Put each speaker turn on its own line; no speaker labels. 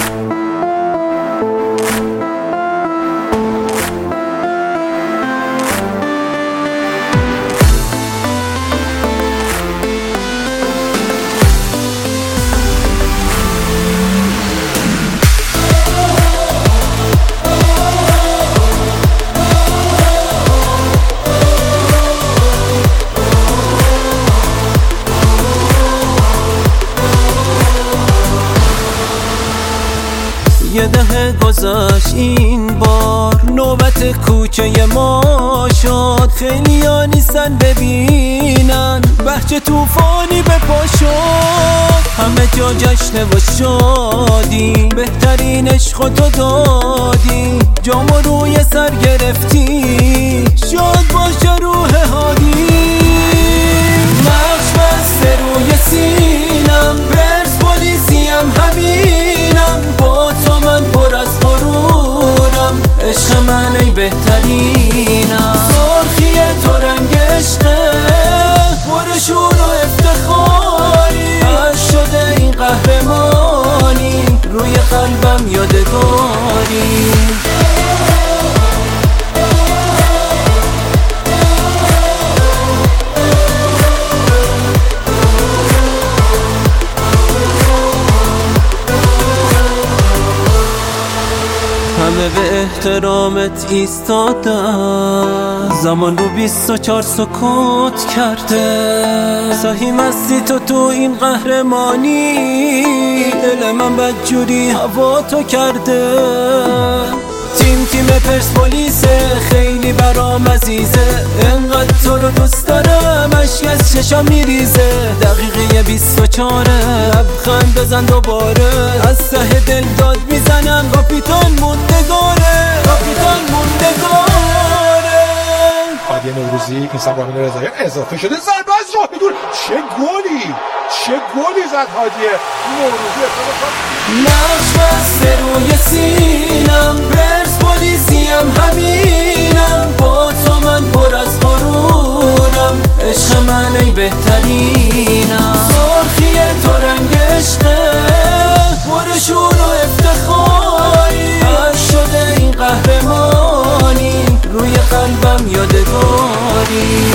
یه دهه گذشت این بار نوبت کوچه ما شد، خیلی ها نیستن ببینن بهجه توفانی به پا شد. همه جا جشنه و شادی، بهترین عشق تو دادی، جامو روی سر گرفتی، شاد باشه روح هادی. نقش بسته روی سینم، پرسپولیسیم همینم، با تو من پر از غرورم، عشق من ای بهترینم. سرخی تو رنگ عشقه، پر شور و افتخاری، عشق شده این قهرمانی، روی قلبم یادگاری. همه به احترامت ایستادن، زمان رو 24 سکوت کرده. سهی مستی تو این قهرمانی، دل من بدجوری هوا تو کرده. تیم پرسپولیسه، خیلی برام عزیزه، انقدر تو رو دوست دارم اشک از چشام میریزه. دقیقه 24 لبخند بزن دوباره، از ته دل داد میزنم کاپیتان موندگاره، کاپیتان موندگاره.
هادی نوروزی اینستاگرام رضاییان اضافه شده، ضربه از راه دور، چه گلی زد هادی نوروزی.
نقش بسته روی سینم، پرسپولیسیم همینم، با تو من پر از غرورم، عشق من ای بهترینم. سرخی تو رنگ عشقه، پر شور و افتخاری، عشق شده این قهرمانی، روی قلبم یادگاری.